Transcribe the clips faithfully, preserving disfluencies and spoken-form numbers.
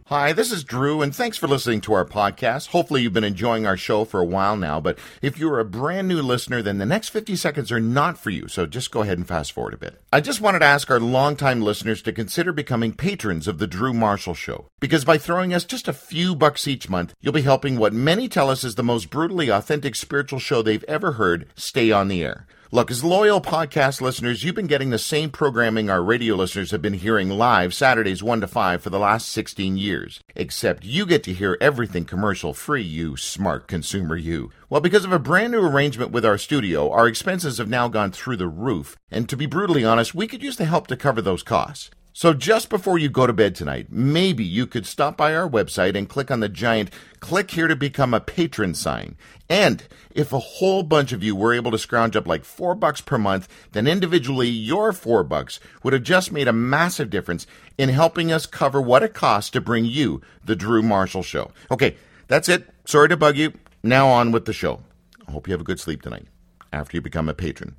Hi, this is Drew, and thanks for listening to our podcast. Hopefully you've been enjoying our show for a while now, but if you're a brand new listener, then the next fifty seconds are not for you, so just go ahead and fast forward a bit. I just wanted to ask our longtime listeners to consider becoming patrons of The Drew Marshall Show, because by throwing us just a few bucks each month, you'll be helping what many tell us is the most brutally authentic spiritual show they've ever heard stay on the air. Look, as loyal podcast listeners, you've been getting the same programming our radio listeners have been hearing live Saturdays one to five for the last sixteen years. Except you get to hear everything commercial-free, you smart consumer you. Well, because of a brand new arrangement with our studio, our expenses have now gone through the roof. And to be brutally honest, we could use the help to cover those costs. So just before you go to bed tonight, maybe you could stop by our website and click on the giant "Click here to become a patron" sign. And if a whole bunch of you were able to scrounge up like four bucks per month, then individually your four bucks would have just made a massive difference in helping us cover what it costs to bring you the Drew Marshall Show. Okay, that's it. Sorry to bug you. Now on with the show. I hope you have a good sleep tonight after you become a patron.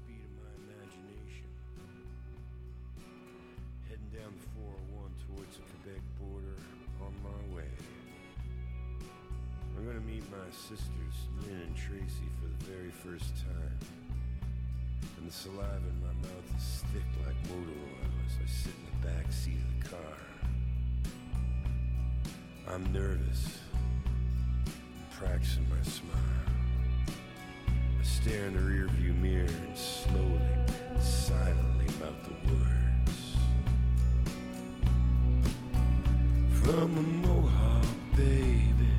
Saliva in my mouth is thick like motor oil as I sit in the back seat of the car. I'm nervous, I'm practicing my smile. I stare in the rearview mirror and slowly, silently mouth the words. From a Mohawk baby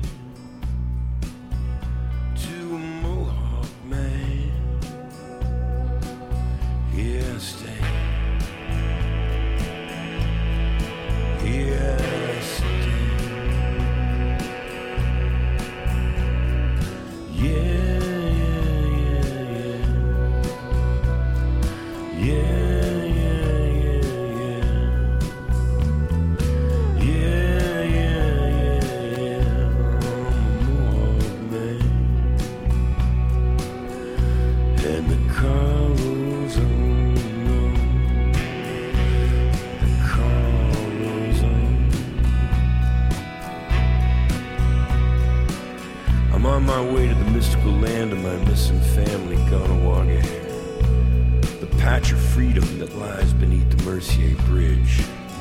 to a Mohawk man. Here I stay. Here I stay. Yeah, yeah, yeah. Yeah, yeah, yeah, yeah. Yeah, yeah, yeah, yeah. I'm a Mohawk man. And the car rolls on. I'm on my way to the mystical land of my missing family, Ganawagair, the patch of freedom that lies beneath the Mercier Bridge,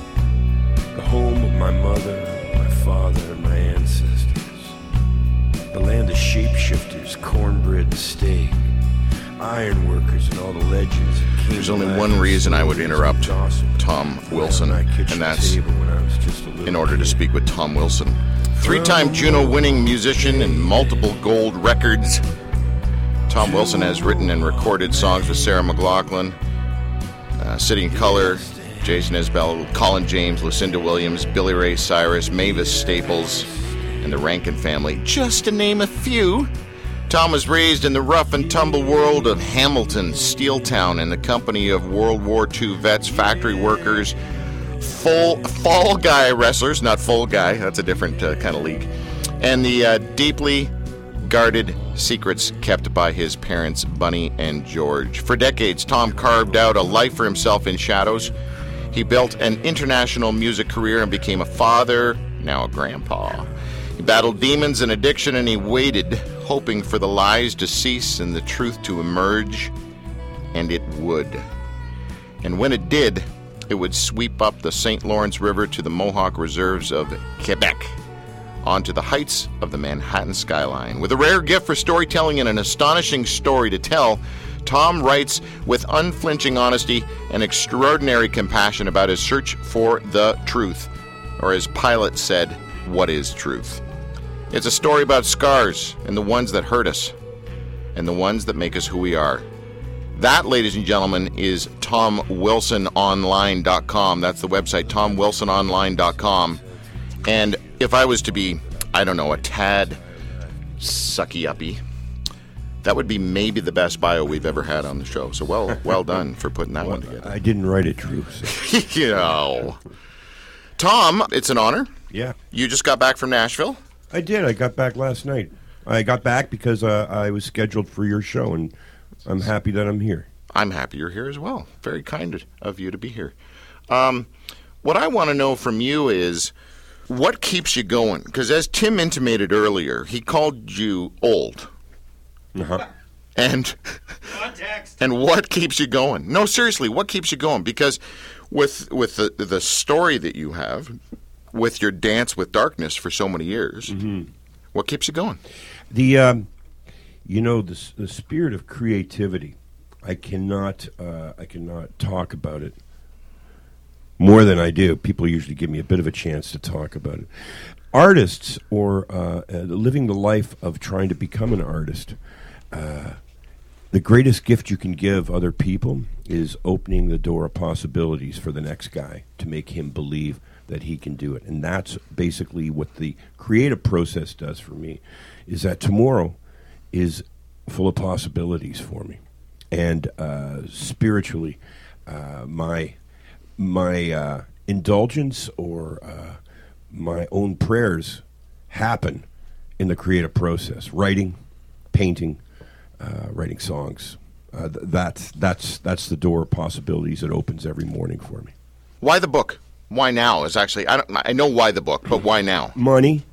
the home of my mother, my father, and my ancestors, the land of shapeshifters, cornbread and steak, ironworkers, and all the legends. There's only one reason I would interrupt Tom Wilson, and that's in order to speak with Tom Wilson. Three-time Juno-winning musician and multiple gold records. Tom Wilson has written and recorded songs with Sarah McLachlan, uh, City and Colour, Jason Isbell, Colin James, Lucinda Williams, Billy Ray Cyrus, Mavis Staples, and the Rankin Family, just to name a few. Tom was raised in the rough and tumble world of Hamilton, Steeltown, in the company of World War Two vets, factory workers, Full Fall Guy wrestlers, not Full Guy, that's a different uh, kind of league, and the uh, deeply guarded secrets kept by his parents, Bunny and George. For decades, Tom carved out a life for himself in shadows. He built an international music career and became a father, now a grandpa. He battled demons and addiction, and he waited, hoping for the lies to cease and the truth to emerge, and it would. And when it did, it would sweep up the Saint Lawrence River to the Mohawk reserves of Quebec, onto the heights of the Manhattan skyline. With a rare gift for storytelling and an astonishing story to tell, Tom writes with unflinching honesty and extraordinary compassion about his search for the truth, or as Pilate said, what is truth? It's a story about scars and the ones that hurt us and the ones that make us who we are. That, ladies and gentlemen, is tom wilson online dot com. That's the website, tom wilson online dot com. And if I was to be, I don't know, a tad sucky-uppy, that would be maybe the best bio we've ever had on the show. So well well done for putting that well, one together. I didn't write it, Drew. So. You know. Tom, it's an honor. Yeah. You just got back from Nashville? I did. I got back last night. I got back because uh, I was scheduled for your show, and I'm happy that I'm here. I'm happy you're here as well. Very kind of you to be here. Um, what I want to know from you is, What keeps you going? Because as Tim intimated earlier, he called you old. Uh-huh. And Context. and what keeps you going? No, seriously, what keeps you going? Because with with the the story that you have, with your dance with darkness for so many years, mm-hmm. what keeps you going? The um, you know the the spirit of creativity. I cannot uh, I cannot talk about it more than I do. People usually give me a bit of a chance to talk about it. Artists, or uh, uh, living the life of trying to become an artist. Uh, the greatest gift you can give other people is opening the door of possibilities for the next guy to make him believe that he can do it. And that's basically what the creative process does for me, is that tomorrow is full of possibilities for me. And uh, spiritually, uh, my my uh, indulgence or uh, my own prayers happen in the creative process. Writing, painting, uh, writing songs. Uh, th- that's that's that's the door of possibilities that opens every morning for me. Why the book? Why now? Is actually I don't I know why the book, but why now? Money.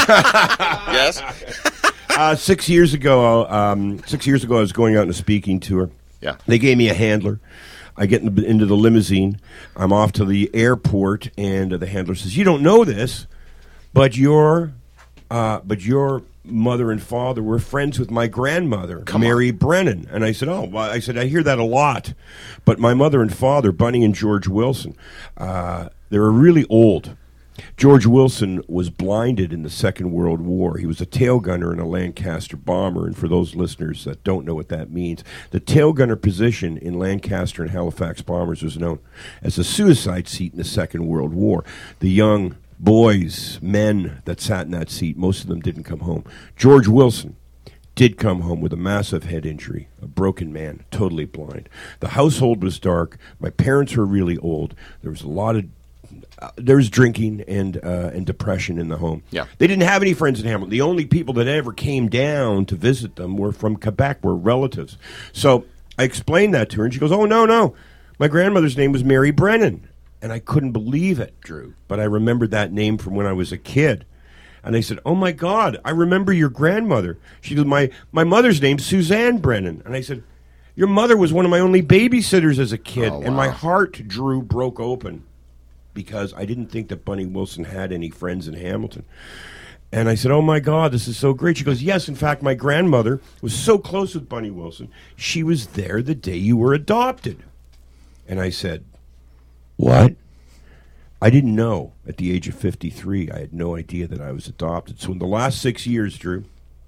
Yes. uh, six years ago, um, six years ago, I was going out on a speaking tour. Yeah. They gave me a handler. I get in the, into the limousine. I'm off to the airport, and uh, the handler says, "You don't know this, but your, uh, but your mother and father were friends with my grandmother, Come Mary on. Brennan." And I said, "Oh, well," I said, "I hear that a lot, but my mother and father, Bunny and George Wilson, uh, they were really old." George Wilson was blinded in the Second World War. He was a tail gunner in a Lancaster bomber, and for those listeners that don't know what that means, the tail gunner position in Lancaster and Halifax bombers was known as a suicide seat in the Second World War. The young boys, men that sat in that seat, most of them didn't come home. George Wilson did come home with a massive head injury, a broken man, totally blind. The household was dark. My parents were really old. There was a lot of Uh, there was drinking and uh, and depression in the home. Yeah. They didn't have any friends in Hamilton. The only people that ever came down to visit them were from Quebec, were relatives. So I explained that to her, and she goes, "Oh, no, no. My grandmother's name was Mary Brennan." And I couldn't believe it, Drew. But I remembered that name from when I was a kid. And I said, "Oh, my God, I remember your grandmother." She goes, my, my mother's name's Suzanne Brennan. And I said, "Your mother was one of my only babysitters as a kid." Oh, wow. And my heart, Drew, broke open, because I didn't think that Bunny Wilson had any friends in Hamilton. And I said, "Oh, my God, this is so great." She goes, "Yes, in fact, my grandmother was so close with Bunny Wilson, she was there the day you were adopted." And I said, "What?" I didn't know at the age of fifty-three. I had no idea that I was adopted. So in the last six years, Drew,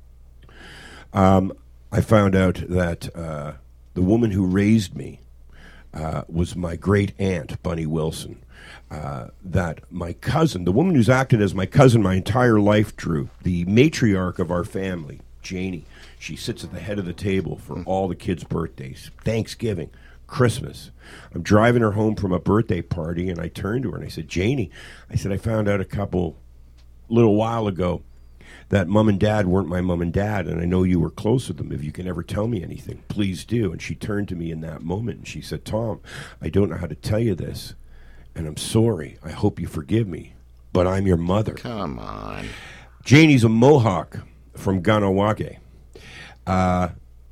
um, I found out that uh, the woman who raised me uh, was my great-aunt, Bunny Wilson. Uh, that my cousin, the woman who's acted as my cousin my entire life, Drew, the matriarch of our family, Janie, she sits at the head of the table for all the kids' birthdays, Thanksgiving, Christmas. I'm driving her home from a birthday party, and I turned to her and I said, "Janie," I said, "I found out a couple, little while ago, that mom and dad weren't my mom and dad, and I know you were close with them. If you can ever tell me anything, please do." And she turned to me in that moment and she said, "Tom, I don't know how to tell you this, and I'm sorry. I hope you forgive me, but I'm your mother." Come on. Janie's a Mohawk from Ganawage. Uh,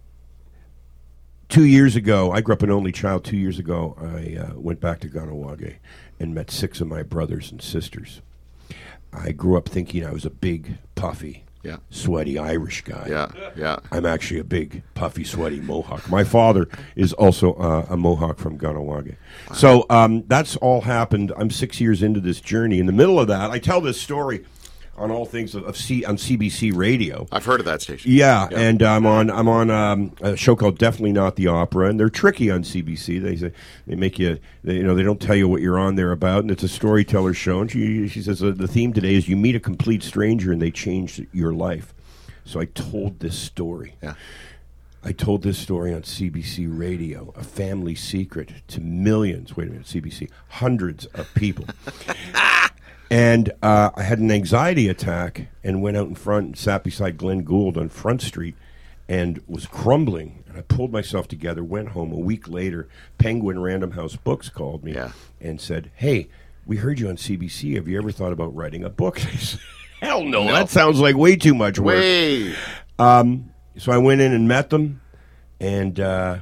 two years ago, I grew up an only child. Two years ago, I uh, went back to Ganawage and met six of my brothers and sisters. I grew up thinking I was a big, puffy, Yeah. sweaty Irish guy. Yeah. Yeah. I'm actually a big, puffy, sweaty Mohawk. My father is also uh, a Mohawk from Ganawage. Wow. So um, that's all happened. I'm six years into this journey. In the middle of that, I tell this story on all things of, of C, on C B C Radio. I've heard of that station. Yeah, Yeah. and I'm on I'm on um, a show called Definitely Not the Opera, and they're tricky on C B C. They say they make you, they, you know, they don't tell you what you're on there about, and it's a storyteller show. And she she says uh, the theme today is you meet a complete stranger and they change your life. So I told this story. Yeah. I told this story on C B C Radio, a family secret to millions. Wait a minute, C B C, hundreds of people. And uh, I had an anxiety attack and went out in front and sat beside Glenn Gould on Front Street and was crumbling. And I pulled myself together, went home. A week later, Penguin Random House Books called me Yeah. and said, "Hey, we heard you on C B C. Have you ever thought about writing a book? Hell no, No. that sounds like way too much work. Way. Um, so I went in and met them, and uh,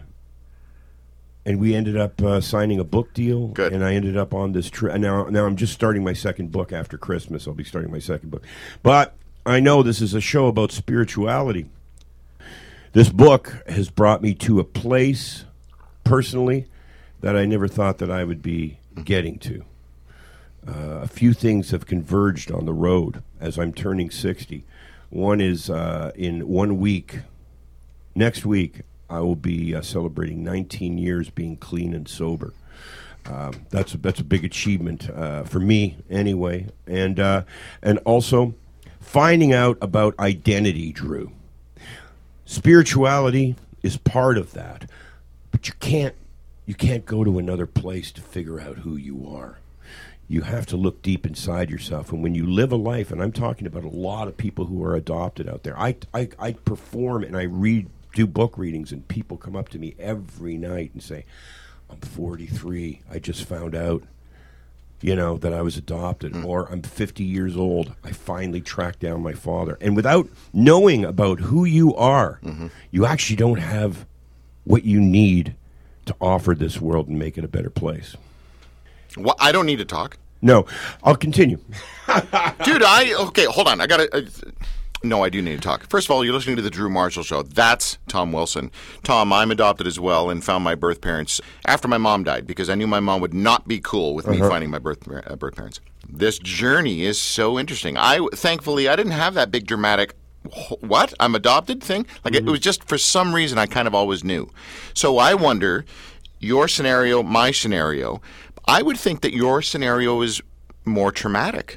and we ended up uh, signing a book deal. Good. And I ended up on this trip. And now, now I'm just starting my second book after Christmas. I'll be starting my second book. But I know this is a show about spirituality. This book has brought me to a place, personally, that I never thought that I would be getting to. Uh, a few things have converged on the road as I'm turning sixty. One is uh, in one week, next week, I will be uh, celebrating nineteen years being clean and sober. Um, that's a, that's a big achievement uh, for me, anyway, and uh, and also finding out about identity, Drew. Spirituality is part of that, but you can't you can't go to another place to figure out who you are. You have to look deep inside yourself. And when you live a life, and I'm talking about a lot of people who are adopted out there, I, I, I perform and I read, do book readings, and people come up to me every night and say, I'm forty-three, I just found out, you know, that I was adopted. Mm. Or I'm fifty years old, I finally tracked down my father. And without knowing about who you are, mm-hmm. you actually don't have what you need to offer this world and make it a better place. Well, I don't need to talk. No, I'll continue. Dude, I... Okay, hold on. I got to... Uh, no, I do need to talk. First of all, you're listening to The Drew Marshall Show. That's Tom Wilson. Tom, I'm adopted as well and found my birth parents after my mom died because I knew my mom would not be cool with me uh-huh. finding my birth uh, birth parents. This journey is so interesting. I Thankfully, I didn't have that big dramatic... What? I'm adopted thing? Like, mm-hmm. it was just for some reason I kind of always knew. So I wonder, your scenario, my scenario... I would think that your scenario is more traumatic.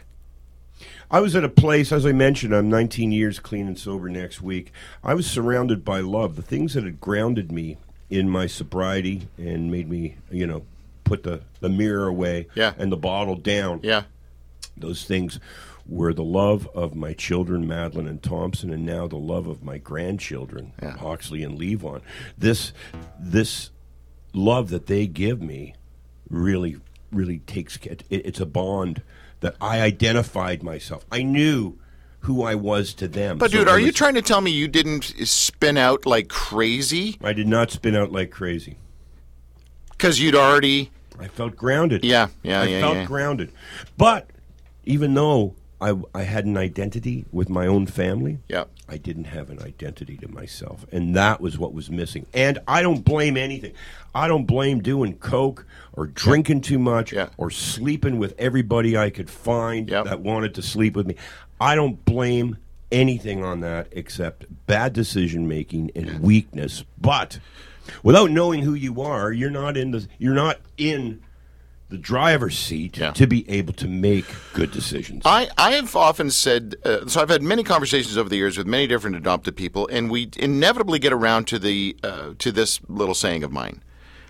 I was at a place, as I mentioned, I'm nineteen years clean and sober next week. I was surrounded by love. The things that had grounded me in my sobriety and made me, you know, put the, the mirror away yeah. and the bottle down. Yeah. Those things were the love of my children, Madeline and Thompson, and now the love of my grandchildren, yeah. Hawksley and Levon. This, this love that they give me really, really takes it, it's a bond that I identified myself. I knew who I was to them. But, so dude, are was, you trying to tell me you didn't spin out like crazy? I did not spin out like crazy. Because you'd already... I felt grounded. Yeah, yeah, I yeah. I felt yeah. grounded. But even though I, I had an identity with my own family, yeah. I didn't have an identity to myself. And that was what was missing. And I don't blame anything. I don't blame doing coke or drinking too much yeah. or sleeping with everybody I could find yep. that wanted to sleep with me. I don't blame anything on that except bad decision-making and yeah. weakness. But without knowing who you are, you're not in the you're not in the driver's seat yeah. to be able to make good decisions. I, I have often said, uh, so I've had many conversations over the years with many different adopted people, and we inevitably get around to the uh, to this little saying of mine.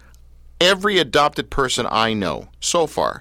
Every adopted person I know so far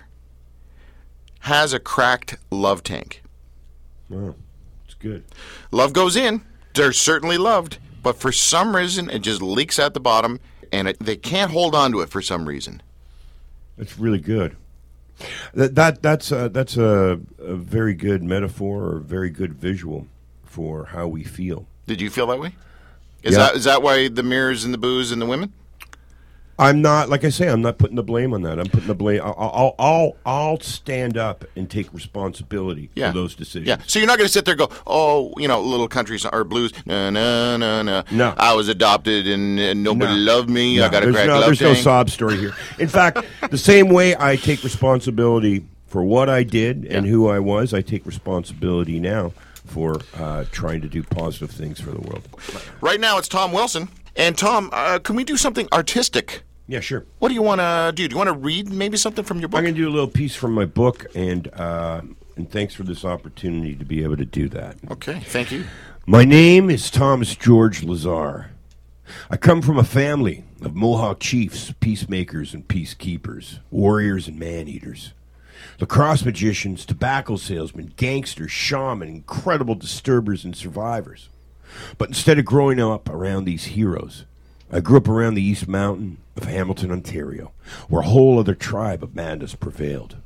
has a cracked love tank. Wow, it's good. Love goes in. They're certainly loved, but for some reason it just leaks out the bottom, and it, they can't hold on to it for some reason. That's really good. That, that that's uh, that's a, a very good metaphor or a very good visual for how we feel. Did you feel that way? Is yeah. that is that why the mirrors and the booze and the women? I'm not, like I say, I'm not putting the blame on that. I'm putting the blame. I'll, I'll, I'll, I'll stand up and take responsibility yeah. for those decisions. Yeah. So you're not going to sit there and go, oh, you know, little countries or blues. No, no, no, no. No. I was adopted and, and nobody no. loved me. No. I got a there's cracked no, love There's tank. no sob story here. In fact, the same way I take responsibility for what I did and yeah. who I was, I take responsibility now for uh, trying to do positive things for the world. Right now, it's Tom Wilson. And Tom, uh, can we do something artistic? Yeah, sure. What do you want to do? Do you want to read maybe something from your book? I'm going to do a little piece from my book, and uh, and thanks for this opportunity to be able to do that. Okay, thank you. My name is Thomas George Lazar. I come from a family of Mohawk chiefs, peacemakers and peacekeepers, warriors and man-eaters, lacrosse magicians, tobacco salesmen, gangsters, shaman, incredible disturbers and survivors. But instead of growing up around these heroes, I grew up around the East Mountain of Hamilton, Ontario, where a whole other tribe of madness prevailed.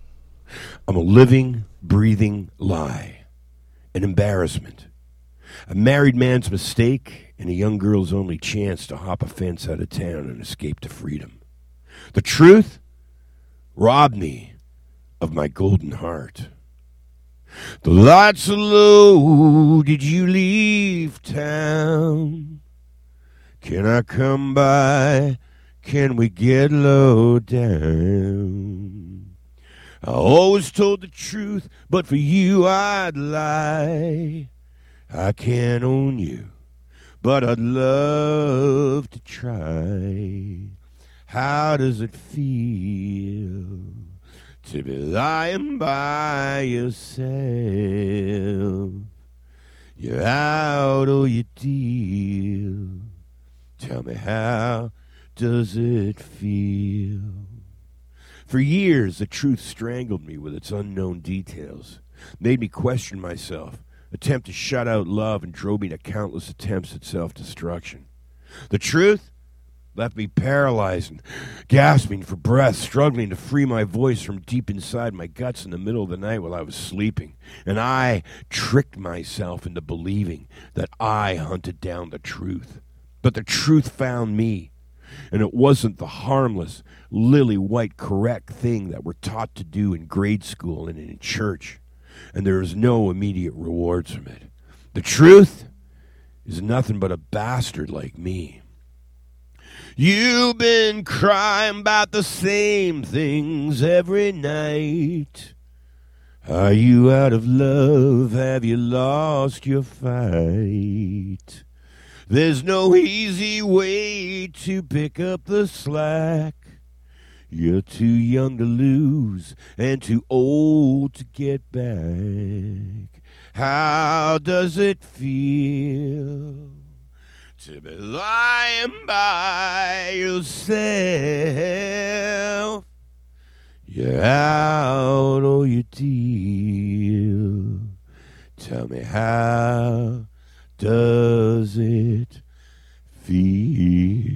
I'm a living, breathing lie, an embarrassment, a married man's mistake, and a young girl's only chance to hop a fence out of town and escape to freedom. The truth robbed me of my golden heart. The lights are low, did you leave town? Can I come by? Can we get low down? I always told the truth, but for you I'd lie. I can't own you, but I'd love to try. How does it feel to be lying by yourself? You're out or you deal. Tell me, how does it feel? For years, the truth strangled me with its unknown details, made me question myself, attempt to shut out love, and drove me to countless attempts at self-destruction. The truth left me paralyzed and gasping for breath, struggling to free my voice from deep inside my guts in the middle of the night while I was sleeping. And I tricked myself into believing that I hunted down the truth. But the truth found me, and it wasn't the harmless, lily-white correct thing that we're taught to do in grade school and in church, and there is no immediate rewards from it. The truth is nothing but a bastard like me. You've been crying about the same things every night. Are you out of love? Have you lost your fight? There's no easy way to pick up the slack. You're too young to lose and too old to get back. How does it feel to be lying by yourself? You're out or you deal. Tell me, how does it feel?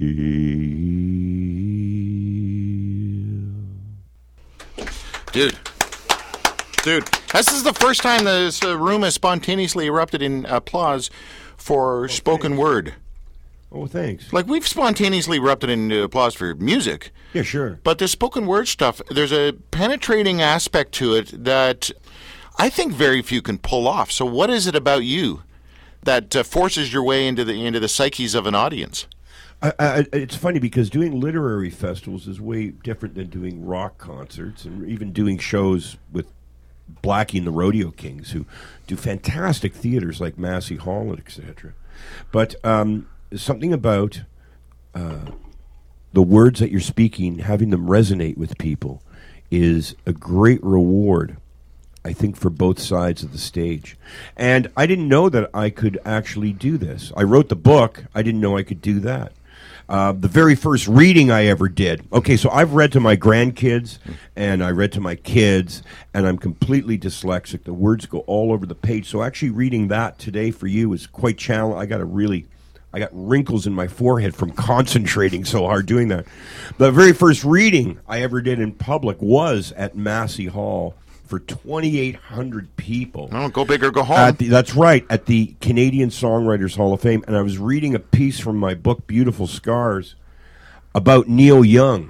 Dude. Dude. This is the first time this uh, room has spontaneously erupted in applause for oh, spoken thanks. word. Oh, thanks. Like, we've spontaneously erupted in applause for music. Yeah, sure. But the spoken word stuff, there's a penetrating aspect to it that I think very few can pull off. So what is it about you that uh, forces your way into the into the psyches of an audience? I, I, it's funny because doing literary festivals is way different than doing rock concerts and even doing shows with Blackie and the Rodeo Kings, who do fantastic theaters like Massey Hall, et cetera. But um, something about uh, the words that you're speaking, having them resonate with people, is a great reward, I think, for both sides of the stage. And I didn't know that I could actually do this. I wrote the book. I didn't know I could do that. Uh, the very first reading I ever did. Okay, so I've read to my grandkids, and I read to my kids, and I'm completely dyslexic. The words go all over the page. So actually reading that today for you is quite challenging. I got a really... I got wrinkles in my forehead from concentrating so hard doing that. The very first reading I ever did in public was at Massey Hall for twenty-eight hundred people. Oh, go big or go home. At the, that's right, at the Canadian Songwriters Hall of Fame. And I was reading a piece from my book, Beautiful Scars, about Neil Young.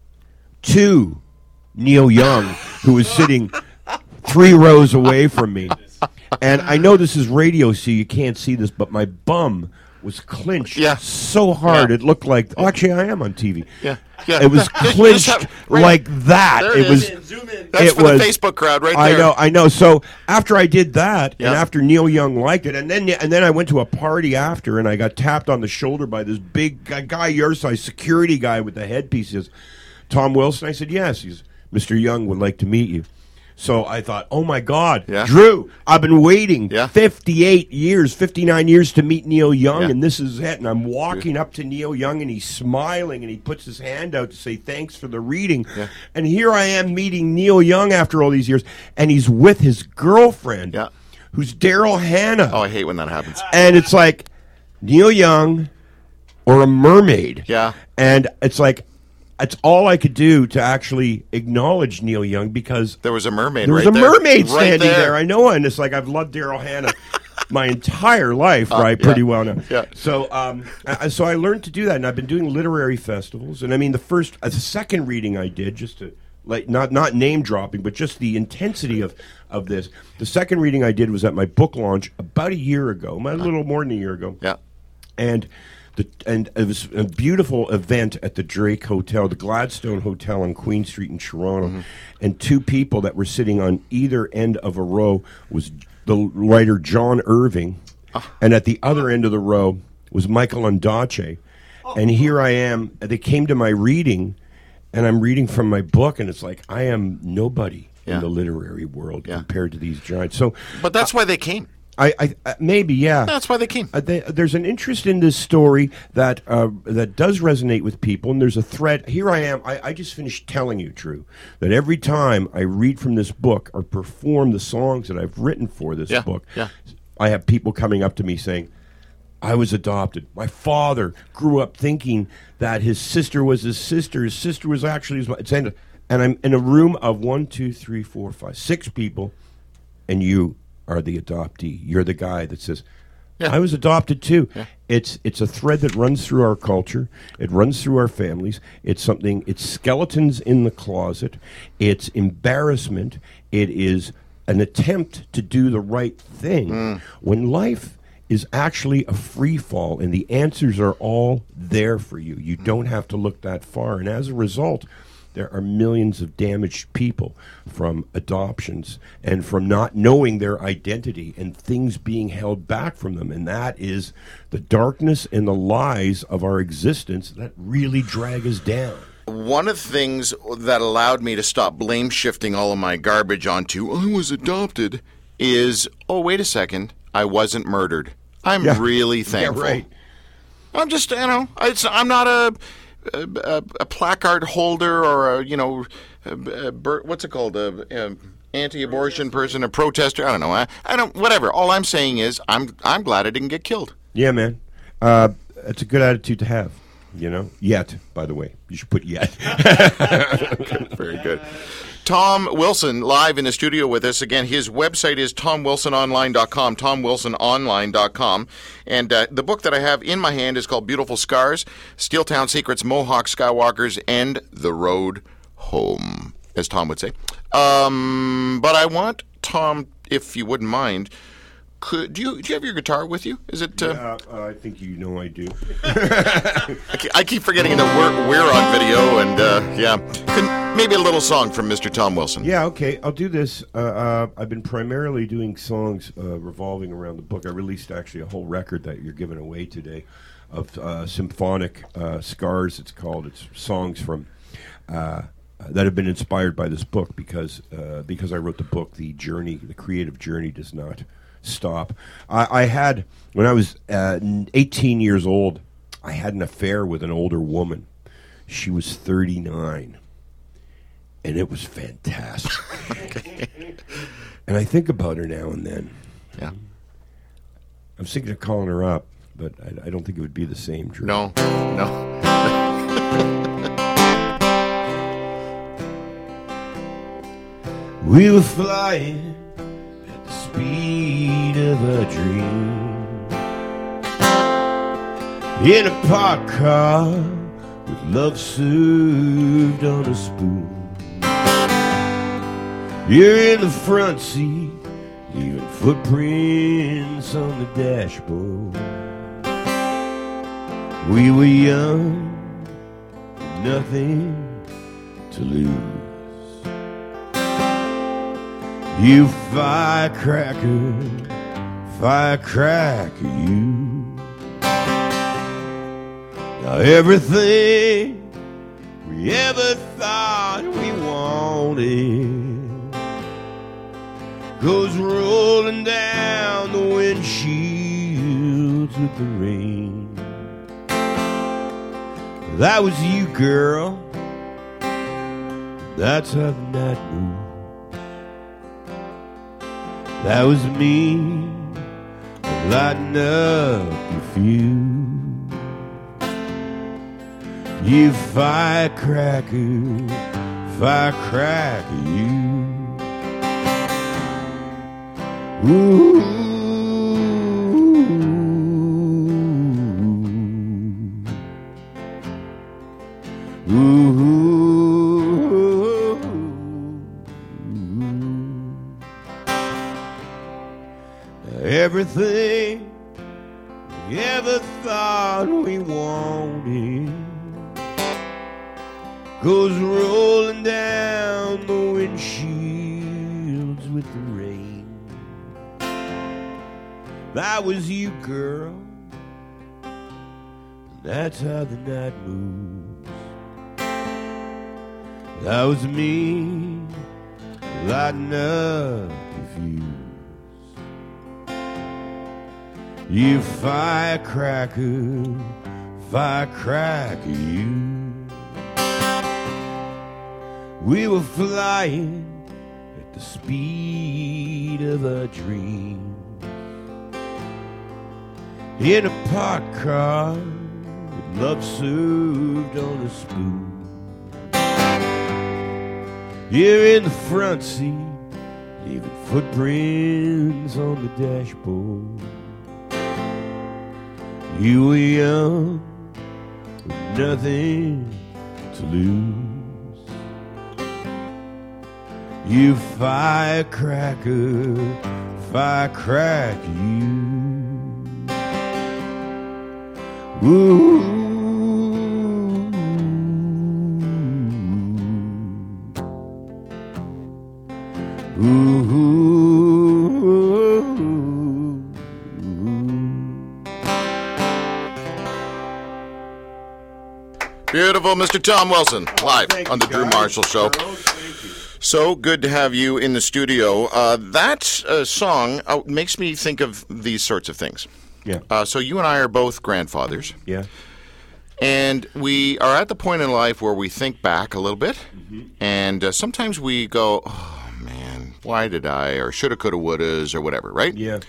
To Neil Young, who was sitting three rows away from me. And I know this is radio, so you can't see this, but my bum was clinched yeah. so hard yeah. it looked like... Oh, actually, I am on T V. Yeah, yeah. It was clinched have, right. like that. There it, it was. Zoom in. Zoom in. That's it for was, the Facebook crowd right I there. I know, I know. So after I did that, yeah. and after Neil Young liked it, and then and then I went to a party after, and I got tapped on the shoulder by this big guy, your size, security guy with the headpiece. He says, Tom Wilson? I said, yes. He's, Mister Young would like to meet you. So I thought, oh, my God, yeah. Drew, I've been waiting yeah. fifty-eight years, fifty-nine years to meet Neil Young, yeah. and this is it. And I'm walking up to Neil Young, and he's smiling, and he puts his hand out to say thanks for the reading. Yeah. And here I am meeting Neil Young after all these years, and he's with his girlfriend, yeah. who's Daryl Hannah. Oh, I hate when that happens. And it's like Neil Young or a mermaid. Yeah. And it's like, it's all I could do to actually acknowledge Neil Young because there was a mermaid. There was right a there. mermaid right standing there. there. I know, and it's like I've loved Daryl Hannah my entire life, Uh, right? yeah. Pretty well now. Yeah. So, um, I, so I learned to do that, and I've been doing literary festivals. And I mean, the first, uh, the second reading I did, just to like not not name dropping, but just the intensity of of this. The second reading I did was at my book launch about a year ago, a little more than a year ago. Yeah. And the and it was a beautiful event at the Drake Hotel, the Gladstone Hotel on Queen Street in Toronto, Mm-hmm. and two people that were sitting on either end of a row was the writer John Irving, Ah. and at the other end of the row was Michael Ondaatje. And here I am. They came to my reading, and I'm reading from my book, and it's like I am nobody Yeah. in the literary world Yeah. compared to these giants. So, But that's why they came. I, I uh, maybe yeah. That's why they came. Uh, they, there's an interest in this story that uh, that does resonate with people, and there's a thread. Here I am. I, I just finished telling you, Drew, that every time I read from this book or perform the songs that I've written for this Yeah, book, yeah. I have people coming up to me saying, I was adopted. My father grew up thinking that his sister was his sister. His sister was actually his mother. And I'm in a room of one, two, three, four, five, six people, and you are the adoptee. You're the guy that says, Yeah. I was adopted too. Yeah. It's it's a thread that runs through our culture. It runs through our families. It's something, it's skeletons in the closet. It's embarrassment. It is an attempt to do the right thing. Mm. When life is actually a free fall and the answers are all there for you. You don't have to look that far. And as a result, there are millions of damaged people from adoptions and from not knowing their identity and things being held back from them. And that is the darkness and the lies of our existence that really drag us down. One of the things that allowed me to stop blame shifting all of my garbage onto I was adopted is, oh, wait a second, I wasn't murdered. I'm Yeah. really Yeah, thankful. right. I'm just, you know, it's, I'm not a, a, a placard holder or a, you know, a, a, a, what's it called, a, a anti-abortion person, a protester. I don't know. I, I don't. Whatever. All I'm saying is, I'm, I'm glad I didn't get killed. Yeah, man. Uh, it's a good attitude to have, you know? Yet, by the way. You should put yet. Very good. Tom Wilson live in the studio with us again. His website is tom wilson online dot com, tom wilson online dot com. And uh, the book that I have in my hand is called Beautiful Scars, Steel Town Secrets, Mohawk Skywalkers, and The Road Home, as Tom would say. Um, but I want, Tom, if you wouldn't mind, could do you do you have your guitar with you? Is it? Uh, Yeah, uh, I think you know I do. I keep- I keep forgetting that we're we're on video, and uh, yeah, Could, maybe a little song from Mister Tom Wilson. Yeah, okay, I'll do this. Uh, uh, I've been primarily doing songs uh, revolving around the book. I released actually a whole record that you're giving away today of uh, symphonic uh, scars, it's called. It's songs from uh, that have been inspired by this book because uh, because I wrote the book. The journey, the creative journey, does not stop. I, I had when I was uh, eighteen years old, I had an affair with an older woman. She was thirty-nine. And it was fantastic. And I think about her now and then. Yeah. I'm thinking of calling her up, but I, I don't think it would be the same, Drew. No, no. We were flying at the speed of a dream in a parked car with love served on a spoon. You're in the front seat, leaving footprints on the dashboard. We were young, with nothing to lose. You firecracker, firecracker, you. Now everything we ever thought we wanted goes rolling down the windshields with the rain. That was you, girl. That's how the night moved. That was me, lighting up your fuse. You firecracker, firecracker, you. Ooh. Ooh. Everything we ever thought we wanted goes rolling down the windshields with the rain. That was you, girl. That's how the night moves. That was me, lighting up the fuse. You firecracker, firecracker, you. We were flying at the speed of a dream in a parked car with love served on a spoon. You're in the front seat, leaving footprints on the dashboard. You were young, with nothing to lose. You firecracker, firecracker, you. Ooh. Ooh. Beautiful, Mister Tom Wilson, live oh, on the you, Drew guys. Marshall Show. Oh, thank you. So good to have you in the studio. Uh, that uh, song uh, makes me think of these sorts of things. Yeah. Uh, so you and I are both grandfathers. Yeah. And we are at the point in life where we think back a little bit. Mm-hmm. And uh, sometimes we go, oh, man, why did I? Or shoulda, coulda, wouldas, or whatever, right? Yeah.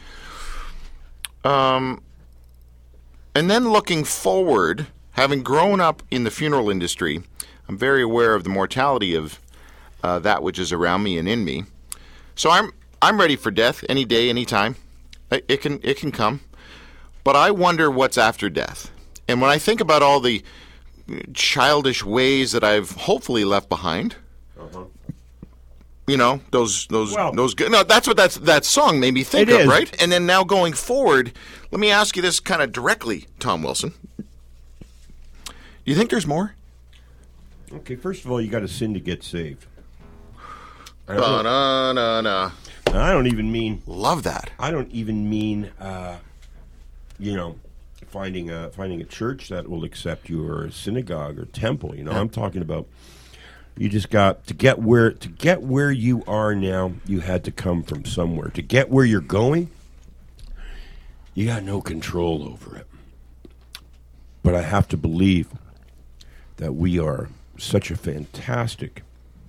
Um, and then looking forward, having grown up in the funeral industry, I'm very aware of the mortality of uh, that which is around me and in me. So I'm I'm ready for death any day, any time. It, it can it can come, but I wonder what's after death. And when I think about all the childish ways that I've hopefully left behind, Uh-huh. you know, those those Well- those good. No, that's what that's that song made me think It of, is. right? And then now going forward, let me ask you this kind of directly, Tom Wilson. Do you think there's more? Okay, first of all, you got to sin to get saved. I don't, No, no, no. I don't even mean. Love that. I don't even mean. Uh, you know, finding a finding a church that will accept you, or a synagogue or temple. You know, I'm talking about. You just got to get where to get where you are now. You had to come from somewhere to get where you're going. You got no control over it. But I have to believe that we are such a fantastic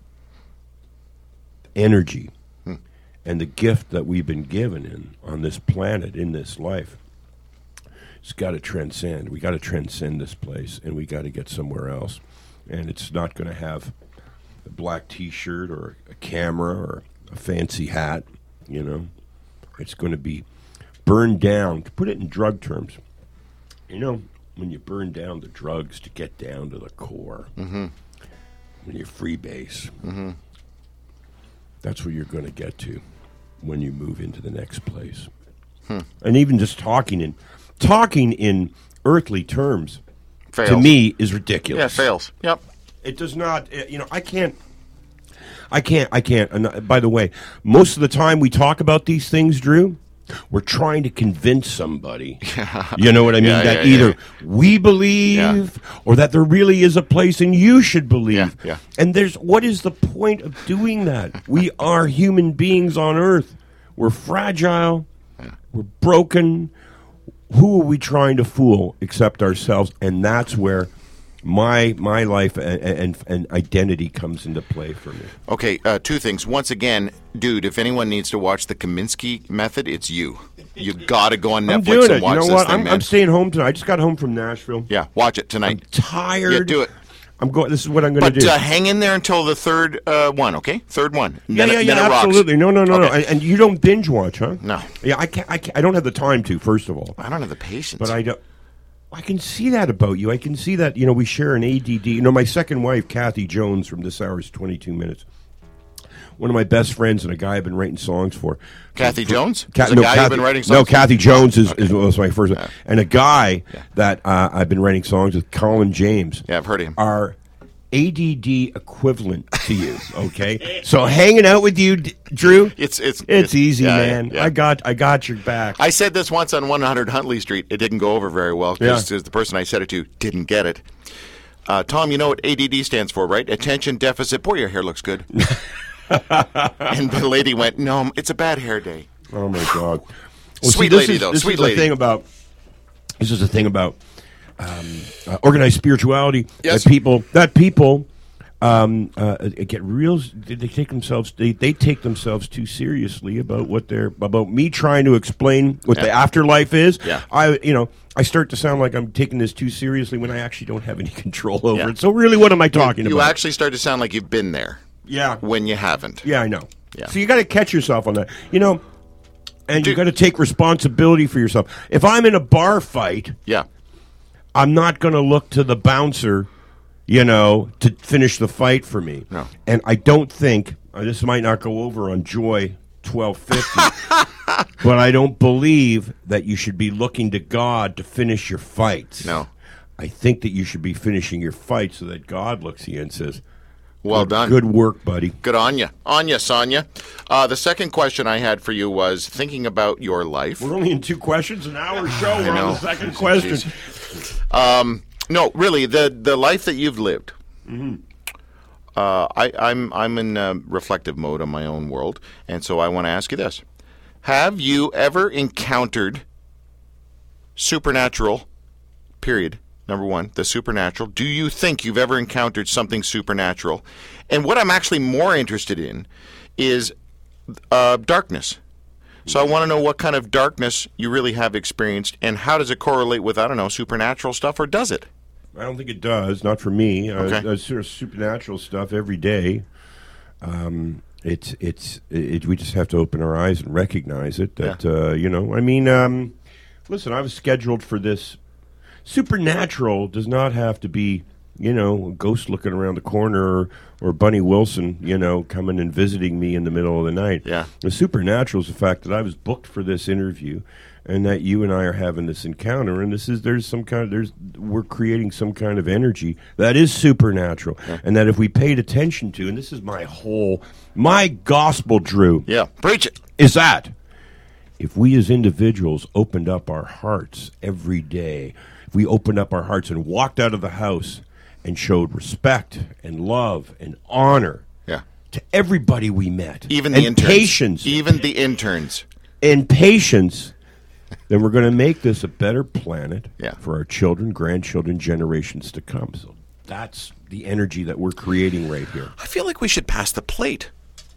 energy Hmm. and the gift that we've been given in on this planet, in this life. It's got to transcend. We got to transcend this place, and we got to get somewhere else. And it's not going to have a black T-shirt or a camera or a fancy hat. You know, it's going to be burned down. To put it in drug terms, you know, when you burn down the drugs to get down to the core, Mm-hmm. when you freebase, Mm-hmm. that's where you're going to get to when you move into the next place. Hmm. And even just talking in talking in earthly terms Fails. to me is ridiculous. Yeah, fails. Yep. It does not. uh, You know, I can't. I can't. I can't. And uh, by the way, most of the time we talk about these things, Drew, we're trying to convince somebody. You know what I mean? Yeah, that yeah, either yeah. we believe or that there really is a place and you should believe. Yeah, yeah. And there's what is the point of doing that? We are human beings on earth. We're fragile. Yeah. We're broken. Who are we trying to fool except ourselves? And that's where my my life and, and, and identity comes into play for me. Okay, uh, two things. Once again, dude, if anyone needs to watch the Kaminsky Method, it's you. You got to go on Netflix I'm doing and it. watch You know this what? thing, I'm, man. I'm staying home tonight. I just got home from Nashville. Yeah, watch it tonight. Tired. Yeah, do it. I'm going. This is what I'm going to But do. uh, hang in there until the third uh, one, okay? Third one. yeah, Then yeah, it- yeah, then it rocks. absolutely. No, no, no, no. Okay. And, and you don't binge watch, huh? No. Yeah, I can't, I can't. I don't have the time to. First of all, I don't have the patience. but I don't. I can see that about you. I can see that. You know, we share an A D D. You know, my second wife, Kathy Jones, from This Hour's twenty-two minutes. One of my best friends and a guy I've been writing songs for. Kathy For- Jones? Ca- There's a no, guy Kathy, you've been writing songs No, for? Kathy Jones is, Okay. is was my first. Yeah. And a guy Yeah. that uh, I've been writing songs with, Colin James. Yeah, I've heard of him. Are A D D equivalent to you, okay? So hanging out with you, D- Drew, It's it's it's easy, yeah, man. yeah, yeah. I got I got your back. I said this once on one hundred Huntley Street. It didn't go over very well because Yeah. the person I said it to didn't get it. Uh, Tom, you know what A D D stands for, right? Attention Deficit. Boy, your hair looks good. And the lady went, no, it's a bad hair day. Oh my God! Well, Sweet this lady, is, though. This Sweet is lady. the thing about. This is the thing about um, uh, organized spirituality. Yes. That people. That people. Um, uh, get real. They take themselves. They, they take themselves too seriously about what they're about. Me trying to explain what the Yeah. afterlife is. Yeah. I you know I start to sound like I'm taking this too seriously when I actually don't have any control over Yeah. it. So really, what am I talking You about? actually start to sound like you've been there yeah. when you haven't. Yeah, I know. Yeah. So you got to catch yourself on that. You know, and you Dude. got to take responsibility for yourself. If I'm in a bar fight, Yeah. I'm not going to look to the bouncer, you know, to finish the fight for me. No. And I don't think uh, this might not go over on Joy twelve fifty, but I don't believe that you should be looking to God to finish your fights. No. I think that you should be finishing your fight so that God looks at you and says, Well "Good- done. Good work, buddy." Good on you. On you, Sonia. Uh, the second question I had for you was thinking about your life. We're only in two questions, an hour show. We're know. on the second question. Um, no, really, the the life that you've lived. Mm-hmm. Uh, I, I'm I'm in uh, reflective mode on my own world, and so I want to ask you this: have you ever encountered supernatural? Period. Number one, the supernatural. Do you think you've ever encountered something supernatural? And what I'm actually more interested in is uh, darkness. So I want to know what kind of darkness you really have experienced, and how does it correlate with, I don't know, supernatural stuff, or does it? I don't think it does. Not for me. Okay. Uh, uh, sort of supernatural stuff every day. Um, it's it's it, we just have to open our eyes and recognize it. That uh, you know, I mean, um, listen, I was scheduled for this. Supernatural does not have to be, you know, a ghost looking around the corner or, or Bunny Wilson, you know, coming and visiting me in the middle of the night. Yeah. The supernatural is the fact that I was booked for this interview, and that you and I are having this encounter, and this is there's some kind of there's we're creating some kind of energy that is supernatural, and that if we paid attention to, and this is my whole my gospel, Drew, Yeah. Preach it. is that if we as individuals opened up our hearts every day, if we opened up our hearts and walked out of the house and showed respect and love and honor Yeah. to everybody we met, Even and the interns. patience, Even the interns. and patience, then we're going to make this a better planet Yeah. for our children, grandchildren, generations to come. So that's the energy that we're creating right here. I feel like we should pass the plate.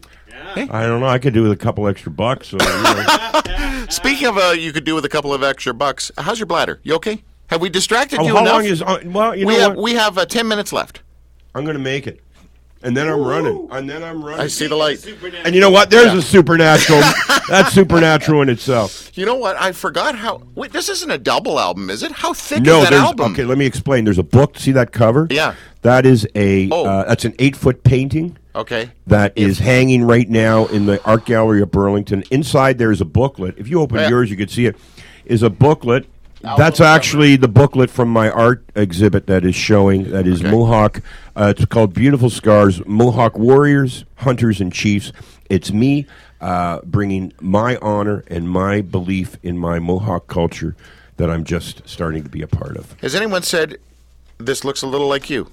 I don't know. I could do with a couple extra bucks. So, you know. Speaking of, uh, you could do with a couple of extra bucks. How's your bladder? You okay? Have we distracted Oh, you how enough? long is? Uh, well, you we know have what? we have uh, ten minutes left. I'm going to make it, and then I'm running, and then I'm running. I see the light. And you know what? There's Yeah. a supernatural. That's supernatural in itself. You know what? I forgot how. Wait, this isn't a double album, is it? How thick No, is that there's album? okay. Let me explain. There's a book. See that cover? Yeah. That is a. Oh. Uh, that's an eight foot painting. Okay. That If- is hanging right now in the Art Gallery of Burlington. Inside there is a booklet. If you open Yeah. yours, you could see it. Is a booklet. Album That's cover. actually the booklet from my art exhibit that is showing. That is Okay. Mohawk. Uh, it's called Beautiful Scars: Mohawk Warriors, Hunters, and Chiefs. It's me uh, bringing my honor and my belief in my Mohawk culture that I'm just starting to be a part of. Has anyone said this looks a little like you?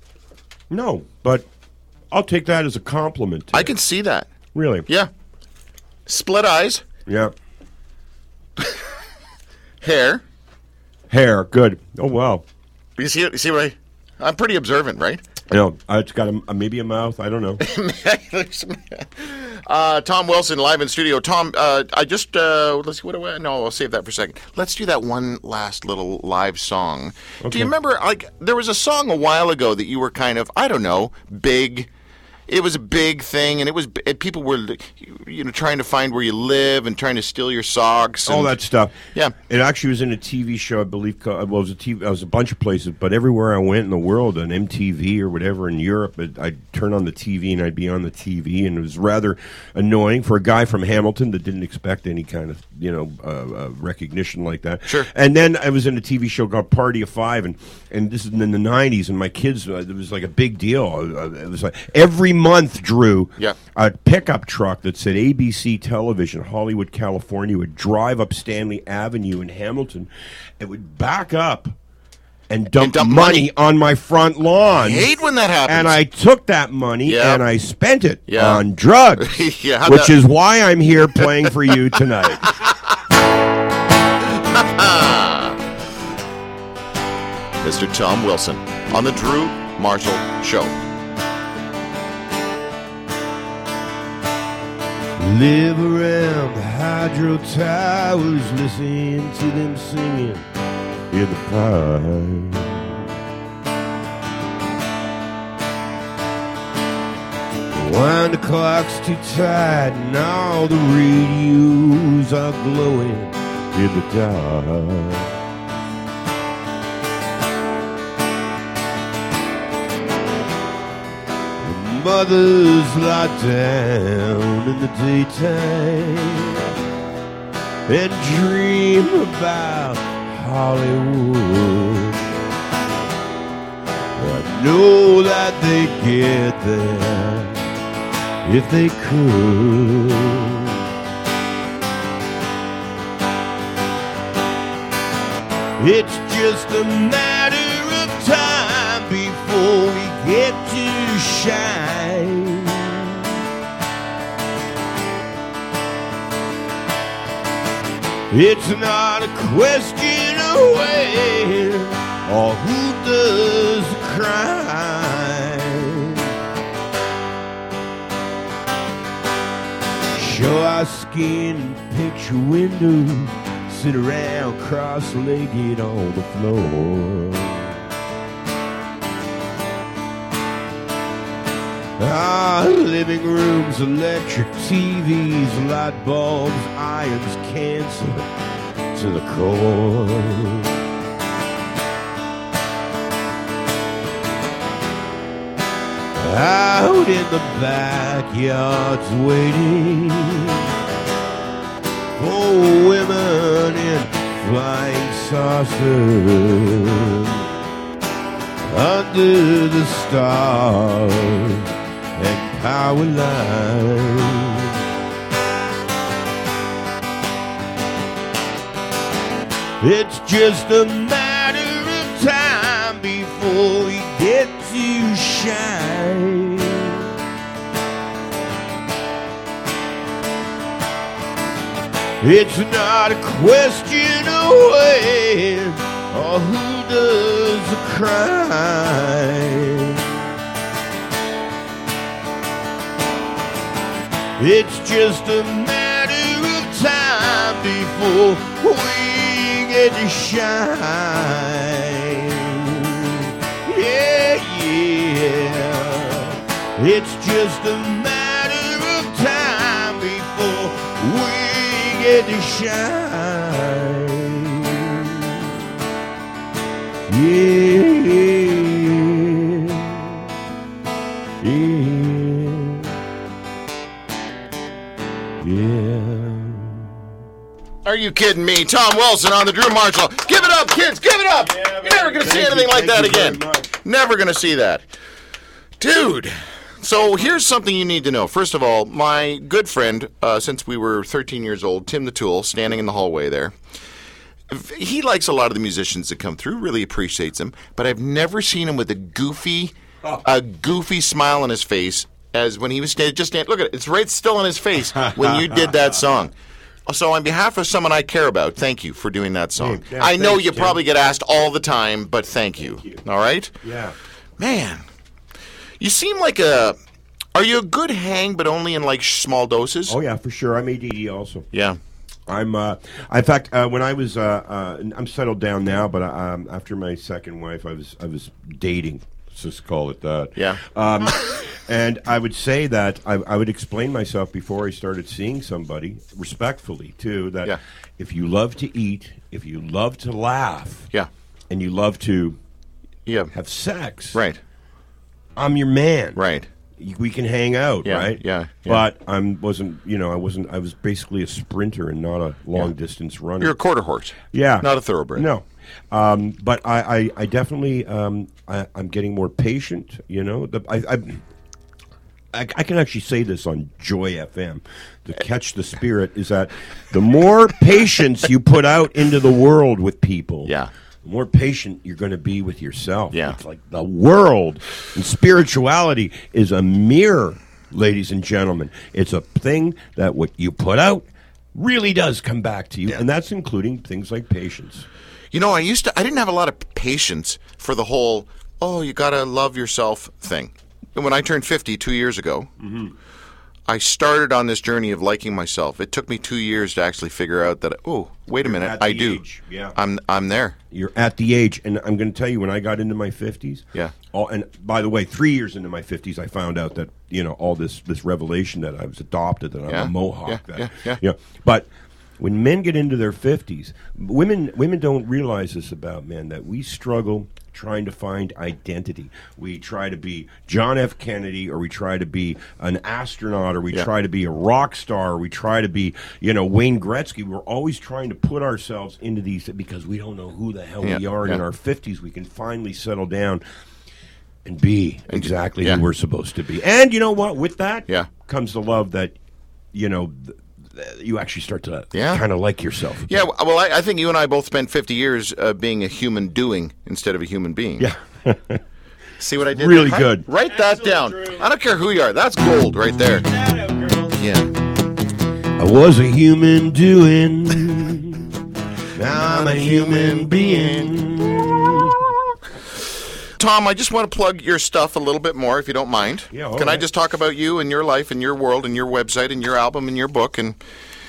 No, but I'll take that as a compliment. I can see that. Really. Yeah. Split eyes, Yeah. hair. Hair, good. Oh wow. You see? You see what I? I'm pretty observant, right? I know. Uh, it's got a, a maybe a mouth. I don't know. Uh, Tom Wilson live in studio. Tom, uh, I just uh, let's see what do I? No, I'll save that for a second. Let's do that one last little live song. Okay. Do you remember? Like there was a song a while ago that you were kind of I don't know big. It was a big thing, and it was and people were, you know, trying to find where you live and trying to steal your socks. And, all that stuff. Yeah, it actually was in a T V show, I believe. Well, it was a T V. It was a bunch of places, but everywhere I went in the world, on M T V or whatever in Europe, it, I'd turn on the T V and I'd be on the T V, and it was rather annoying for a guy from Hamilton that didn't expect any kind of, you know, uh, uh, recognition like that. Sure. And then I was in a T V show called Party of Five, and and this is in the nineties, and my kids, uh, it was like a big deal. Uh, it was like every month, Drew, yeah. a pickup truck that said A B C Television, Hollywood, California, would drive up Stanley Avenue in Hamilton. It would back up and dump, and dump money, money on my front lawn. I hate when that happens. And I took that money yeah. and I spent it yeah. on drugs, yeah, which that... is why I'm here playing for you tonight. Mister Tom Wilson on the Drew Marshall Show. Live around the hydro towers, listening to them singing in the pine. Wind the clock's too tight and all the radios are glowing in the dark. Mothers lie down in the daytime and dream about Hollywood. I know that they'd get there if they could. It's just a matter of time before we get to shine. It's not a question of when or who does the crime. Show our skin, picture windows, sit around cross-legged on the floor. Our living rooms, electric T Vs, light bulbs, irons, cancer to the core. Out in the backyards waiting for women in flying saucers under the stars and power lines. It's just a matter of time before we get to shine. It's not a question of when or who does the crime. It's just a matter of time before we get to shine. Yeah, yeah. It's just a matter of time before we get to shine. Yeah, yeah, yeah. Are you kidding me? Tom Wilson on the Drew Marshall. Give it up, kids. Give it up. Yeah, You're never going to see anything you, like that you again. Never going to see that. Dude. So here's something you need to know. First of all, my good friend, uh, since we were thirteen years old, Tim the Tool, standing in the hallway there, he likes a lot of the musicians that come through, really appreciates them, but I've never seen him with a goofy, oh. a goofy smile on his face as when he was stand, just stand, look at it, it's right still on his face when you did that song. So on behalf of someone I care about, thank you for doing that song. Yeah, I know thanks, you Tim. probably get asked all the time, but thank you. Thank you. All right? Yeah. Man, you seem like a Are you a good hang, but only in like small doses? Oh yeah, for sure. I'm A D D also. Yeah. I'm. Uh, in fact, uh, when I was, uh, uh, I'm settled down now, but um, after my second wife, I was, I was dating. Let's just call it that. Yeah. Um, and I would say that I, I would explain myself before I started seeing somebody, respectfully too. That Yeah. if you love to eat, if you love to laugh, Yeah. and you love to Yeah. have sex, Right. I'm your man. Right. We can hang out, Yeah, right? yeah, yeah. But I wasn't, you know, I wasn't. I was basically a sprinter and not a long distance runner. You're a quarter horse. Yeah, Not a thoroughbred. No, um, but I, I, I definitely, um, I, I'm getting more patient. You know, the, I, I, I, I can actually say this on Joy F M. To catch the spirit is that the more patience you put out into the world with people, Yeah. the more patient you're going to be with yourself. Yeah. It's like the world and spirituality is a mirror, ladies and gentlemen. It's a thing that what you put out really does come back to you, Yeah. and that's including things like patience. You know, I used to. I didn't have a lot of patience for the whole "oh, you gotta love yourself" thing. And when I turned fifty two years ago, Mm-hmm. I started on this journey of liking myself. It took me two years to actually figure out that. Oh, wait a minute, at I the do. age, yeah. I'm I'm there. You're at the age, and I'm going to tell you, when I got into my fifties, Yeah. All, and by the way, three years into my fifties, I found out that you know all this this revelation that I was adopted, that I'm Yeah. a Mohawk. Yeah, that, yeah, yeah. You know, but when men get into their fifties, women women don't realize this about men, that we struggle trying to find identity. We try to be John F. Kennedy, or we try to be an astronaut, or we Yeah. try to be a rock star, or we try to be, you know, Wayne Gretzky. We're always trying to put ourselves into these because we don't know who the hell Yeah, we are. And in yeah. our fifties, we can finally settle down and be exactly yeah. who we're supposed to be. And you know what? With that Yeah. comes the love that, you know, th- th- you actually start to Yeah. kind of like yourself. Yeah, well, I, I think you and I both spent fifty years uh, being a human doing instead of a human being. Yeah. See what I did? Really there? good. Write that down. I don't care who you are. That's gold right there. Yeah. I was a human doing. Now I'm a human being. Tom, I just want to plug your stuff a little bit more, if you don't mind. Yeah, all Can I right. just talk about you and your life and your world and your website and your album and your book? And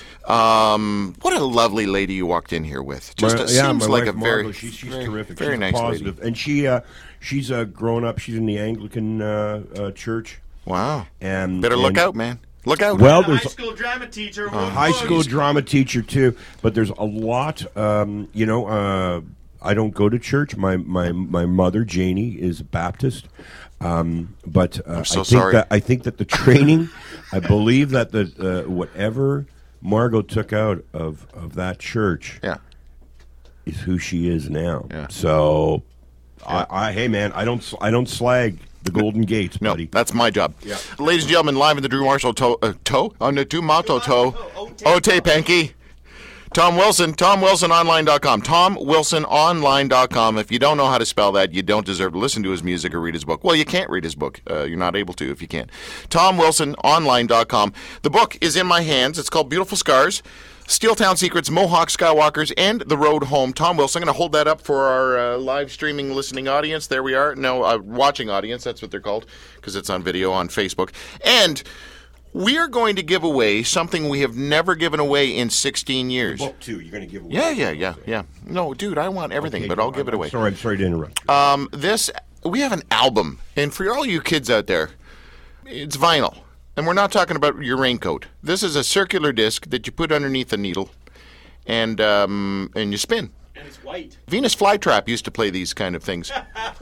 um, what a lovely lady you walked in here with. Just My- it yeah, seems my like wife a very, Margot, she's, she's very, terrific. very she's nice positive. lady. And she, uh, she's uh, grown up. She's in the Anglican uh, uh, church. Wow. And Better look and- out, man. Look out. Well, A high there's school drama teacher. a high school drama teacher too, but there's a lot. Um, you know, uh, I don't go to church. My my my mother Janie is a Baptist, um, but uh, I'm so I think sorry. that I think that the training, I believe that the uh, whatever Margot took out of of that church yeah. is who she is now. Yeah. So, I, I hey man, I don't I don't slag the Golden Gates, No, buddy. that's my job. Ladies and gentlemen, live in the Drew Marshall toe, uh, toe? on the Dumato toe. Ote Panky. Tom Wilson, tom wilson online dot com. tom wilson online dot com. If you don't know how to spell that, you don't deserve to listen to his music or read his book. Well, you can't read his book. Uh, you're not able to if you can't. tom wilson online dot com. The book is in my hands. It's called Beautiful Scars. Steel Town Secrets, Mohawk Skywalkers, and The Road Home. Tom Wilson. I'm going to hold that up for our uh, live streaming listening audience. There we are. No, uh, watching audience. That's what they're called because it's on video on Facebook. And we are going to give away something we have never given away in sixteen years. Book two, you're going to give away. Yeah, yeah, yeah, yeah. No, dude, I want everything, Okay, but go I'll on. give it I'm away. Sorry, I'm sorry to interrupt. Um, this, we have an album, and for all you kids out there, it's vinyl. And we're not talking about your raincoat. This is a circular disc that you put underneath a needle, and um, and you spin. And it's white. Venus Flytrap used to play these kind of things.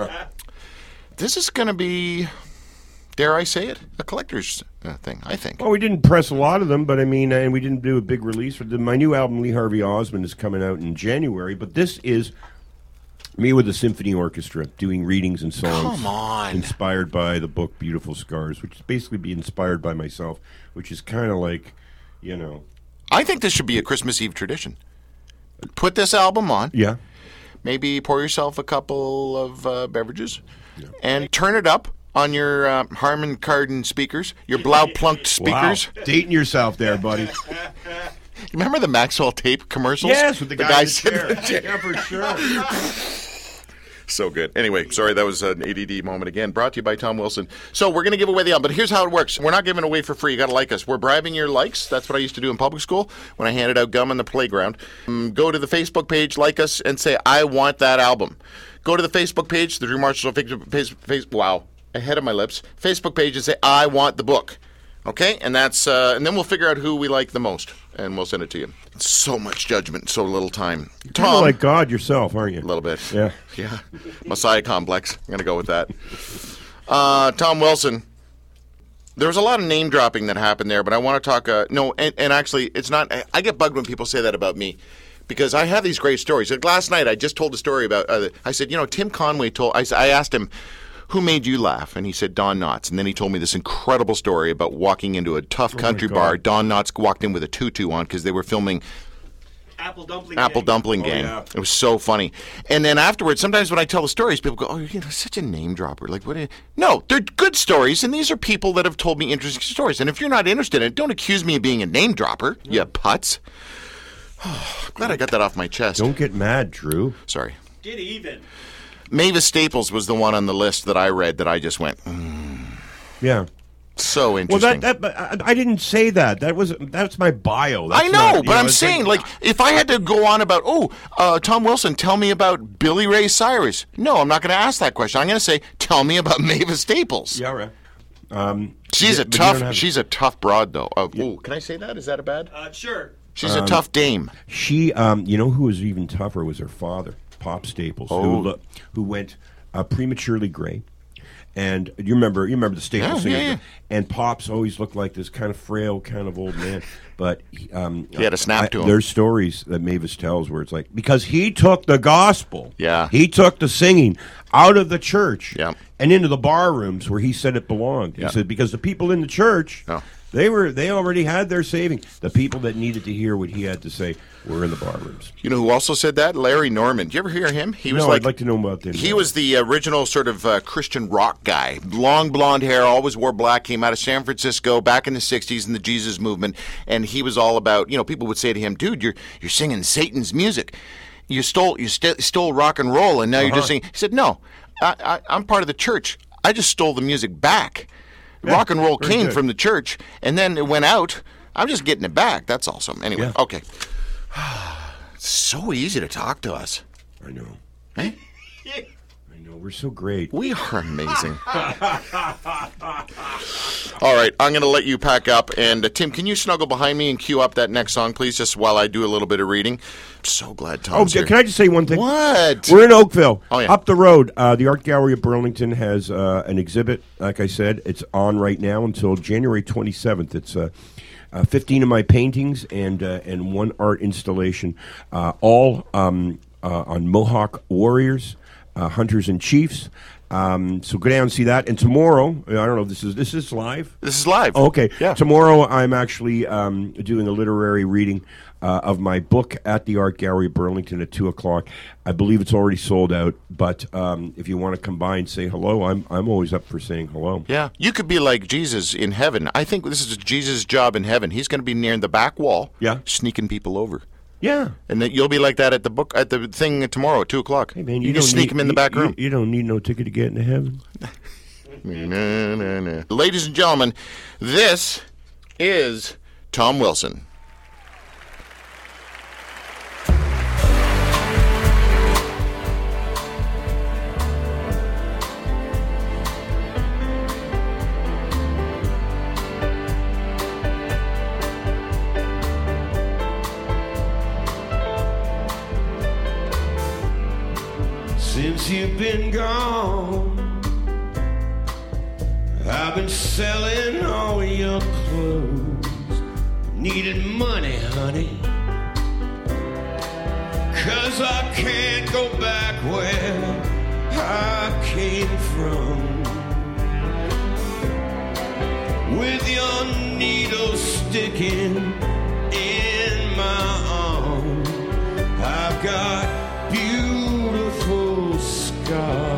This is going to be, dare I say it, a collector's uh, thing, I think. Well, we didn't press a lot of them, but I mean, and we didn't do a big release for them. My new album, Lee Harvey Osmond, is coming out in January, but this is me with the symphony orchestra doing readings and songs. Come on. Inspired by the book Beautiful Scars, which is basically be inspired by myself, which is kind of like, you know. I think this should be a Christmas Eve tradition. Put this album on. Yeah. Maybe pour yourself a couple of uh, beverages and turn it up on your uh, Harman Kardon speakers, your Blau-Plunked speakers. Wow. Dating yourself there, buddy. Remember the Maxwell tape commercials? Yes, with the, guy, in the sitting chair. in the chair. Yeah, for sure. So good. Anyway, sorry, that was an A D D moment again. Brought to you by Tom Wilson. So we're going to give away the album, but here's how it works. We're not giving away for free. You got to like us. We're bribing your likes. That's what I used to do in public school when I handed out gum on the playground. Um, go to the Facebook page, like us, and say, I want that album. Go to the Facebook page, the Drew Marshall Facebook page, face, wow, ahead of my lips, Facebook page, and say, I want the book. Okay? And that's uh, and then we'll figure out who we like the most, and we'll send it to you. So much judgment, so little time. Tom, You're like God yourself, aren't you? a little bit. Yeah. Yeah. Messiah complex. I'm going to go with that. Uh, Tom Wilson. There was a lot of name dropping that happened there, but I want to talk. Uh, no, and, and actually, it's not. I get bugged when people say that about me because I have these great stories. Like last night, I just told a story about. Uh, I said, you know, Tim Conway told. I, I asked him, who made you laugh? And he said, Don Knotts. And then he told me this incredible story about walking into a tough Oh country my bar. God. Don Knotts walked in with a tutu on because they were filming Apple Dumpling Apple Gang. Dumpling Oh, Gang. yeah. It was so funny. And then afterwards, sometimes when I tell the stories, people go, oh, you know, such a name dropper. Like, what? Are you? No, they're good stories, and these are people that have told me interesting stories. And if you're not interested in it, don't accuse me of being a name dropper, you putz. Oh, glad I got that off my chest. Don't get mad, Drew. Sorry. Get even. Mavis Staples was the one on the list that I read that I just went, mm, Yeah. so Well, interesting. that, that but I, I didn't say that. That was that's my bio. That's I know, not, you but I'm it's saying, like, if I had to go on about, oh, uh, Tom Wilson, tell me about Billy Ray Cyrus. No, I'm not going to ask that question. I'm going to say, tell me about Mavis Staples. yeah, right. Um, She's yeah, a but you don't tough. have- She's a tough broad, though. Oh, ooh, can I say that? Is that a bad? Uh, sure. She's a tough dame. She, um, you know, who was even tougher was her father, Pop Staples, Oh. who lo- who went uh, prematurely gray. And you remember, you remember the Staples Yeah, singer. yeah, yeah. And Pops always looked like this kind of frail, kind of old man. But he, um, He had a snap I- to him. There's stories that Mavis tells where it's like because he took the gospel, Yeah. he took the singing out of the church, Yeah. and into the bar rooms where he said it belonged. He Yeah. said because the people in the church. Oh. They were. They already had their saving. The people that needed to hear what he had to say were in the bar rooms. You know who also said that? Larry Norman. Did you ever hear him? He was no, like, I'd like to know about them. He was the original sort of uh, Christian rock guy. Long blonde hair, always wore black, came out of San Francisco back in the sixties in the Jesus movement. And he was all about, you know, people would say to him, dude, you're you're singing Satan's music. You stole you st- stole rock and roll, and now you're just Uh-huh. singing. He said, no, I, I, I'm part of the church. I just stole the music back. Rock and roll very came good. from the church, and then it went out. I'm just getting it back. That's awesome. Anyway, Yeah. okay. It's so easy to talk to us. I know. Eh? I know. We're so great. We are amazing. All right, I'm going to let you pack up. And uh, Tim, can you snuggle behind me and cue up that next song, please, just while I do a little bit of reading? I'm so glad Oh, Tom's can here. I just say one thing? What? We're in Oakville. Oh, yeah. Up the road. Uh, the Art Gallery of Burlington has uh, an exhibit. Like I said, it's on right now until January twenty-seventh. It's uh, uh, fifteen of my paintings and uh, and one art installation, uh, all um, uh, on Mohawk warriors, uh, hunters and chiefs. Um, so go down and see that. And tomorrow, I don't know if this is this is live. This is live. Oh, okay. Yeah. Tomorrow, I'm actually um, doing a literary reading uh, of my book at the Art Gallery of Burlington at two o'clock. I believe it's already sold out, but um, if you want to come by and say hello, I'm I'm always up for saying hello. Yeah, you could be like Jesus in heaven. I think this is Jesus' job in heaven. He's going to be near the back wall, Yeah. sneaking people over. Yeah. And then you'll be like that at the book at the thing tomorrow at two o'clock. Hey, man, you, you, can don't sneak need, him in the you- back you- room. You, don't need no ticket to get into heaven. Na, na, na. Ladies and gentlemen, this is Tom Wilson. Since you've been gone, I've been selling all your clothes. Needed money, honey, 'cause I can't go back where I came from. With your needle sticking in my arm, I've got beautiful scars.